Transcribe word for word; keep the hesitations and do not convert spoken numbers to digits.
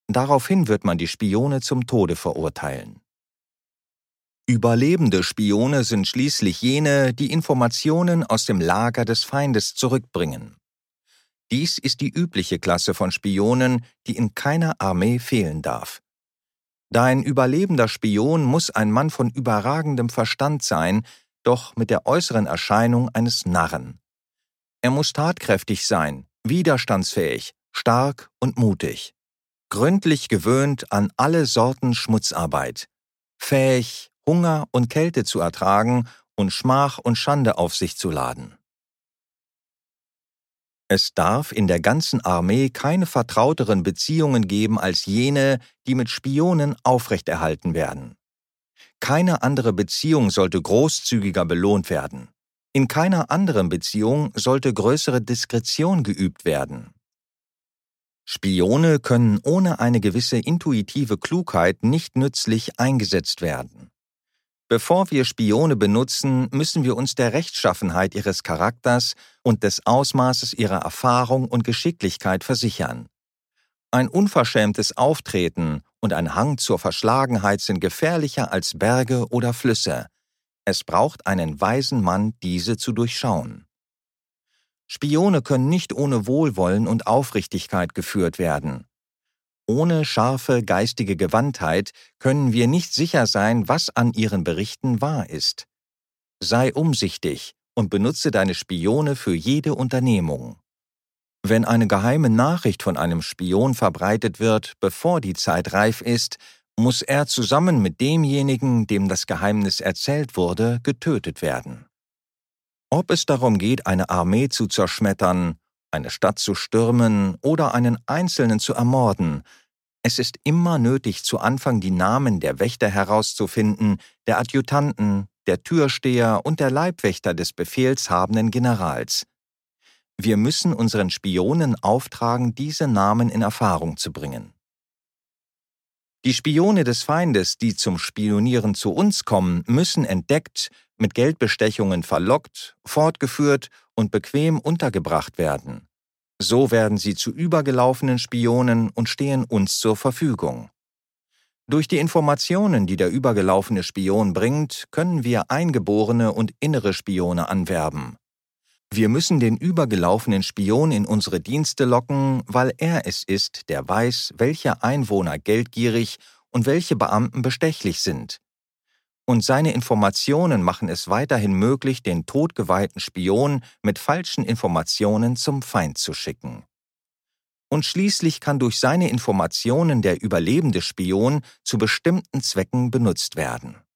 Daraufhin wird man die Spione zum Tode verurteilen. Überlebende Spione sind schließlich jene, die Informationen aus dem Lager des Feindes zurückbringen. Dies ist die übliche Klasse von Spionen, die in keiner Armee fehlen darf. Da ein überlebender Spion muss ein Mann von überragendem Verstand sein, doch mit der äußeren Erscheinung eines Narren. Er muss tatkräftig sein, widerstandsfähig, stark und mutig, gründlich gewöhnt an alle Sorten Schmutzarbeit, fähig, Hunger und Kälte zu ertragen und Schmach und Schande auf sich zu laden. Es darf in der ganzen Armee keine vertrauteren Beziehungen geben als jene, die mit Spionen aufrechterhalten werden. Keine andere Beziehung sollte großzügiger belohnt werden. In keiner anderen Beziehung sollte größere Diskretion geübt werden. Spione können ohne eine gewisse intuitive Klugheit nicht nützlich eingesetzt werden. Bevor wir Spione benutzen, müssen wir uns der Rechtschaffenheit ihres Charakters und des Ausmaßes ihrer Erfahrung und Geschicklichkeit versichern. Ein unverschämtes Auftreten und ein Hang zur Verschlagenheit sind gefährlicher als Berge oder Flüsse. Es braucht einen weisen Mann, diese zu durchschauen. Spione können nicht ohne Wohlwollen und Aufrichtigkeit geführt werden. Ohne scharfe geistige Gewandtheit können wir nicht sicher sein, was an ihren Berichten wahr ist. Sei umsichtig und benutze deine Spione für jede Unternehmung. Wenn eine geheime Nachricht von einem Spion verbreitet wird, bevor die Zeit reif ist, muss er zusammen mit demjenigen, dem das Geheimnis erzählt wurde, getötet werden. Ob es darum geht, eine Armee zu zerschmettern, eine Stadt zu stürmen oder einen Einzelnen zu ermorden, es ist immer nötig, zu Anfang die Namen der Wächter herauszufinden, der Adjutanten, der Türsteher und der Leibwächter des befehlshabenden Generals. Wir müssen unseren Spionen auftragen, diese Namen in Erfahrung zu bringen. Die Spione des Feindes, die zum Spionieren zu uns kommen, müssen entdeckt, mit Geldbestechungen verlockt, fortgeführt und bequem untergebracht werden. So werden sie zu übergelaufenen Spionen und stehen uns zur Verfügung. Durch die Informationen, die der übergelaufene Spion bringt, können wir eingeborene und innere Spione anwerben. Wir müssen den übergelaufenen Spion in unsere Dienste locken, weil er es ist, der weiß, welche Einwohner geldgierig und welche Beamten bestechlich sind. Und seine Informationen machen es weiterhin möglich, den todgeweihten Spion mit falschen Informationen zum Feind zu schicken. Und schließlich kann durch seine Informationen der überlebende Spion zu bestimmten Zwecken benutzt werden.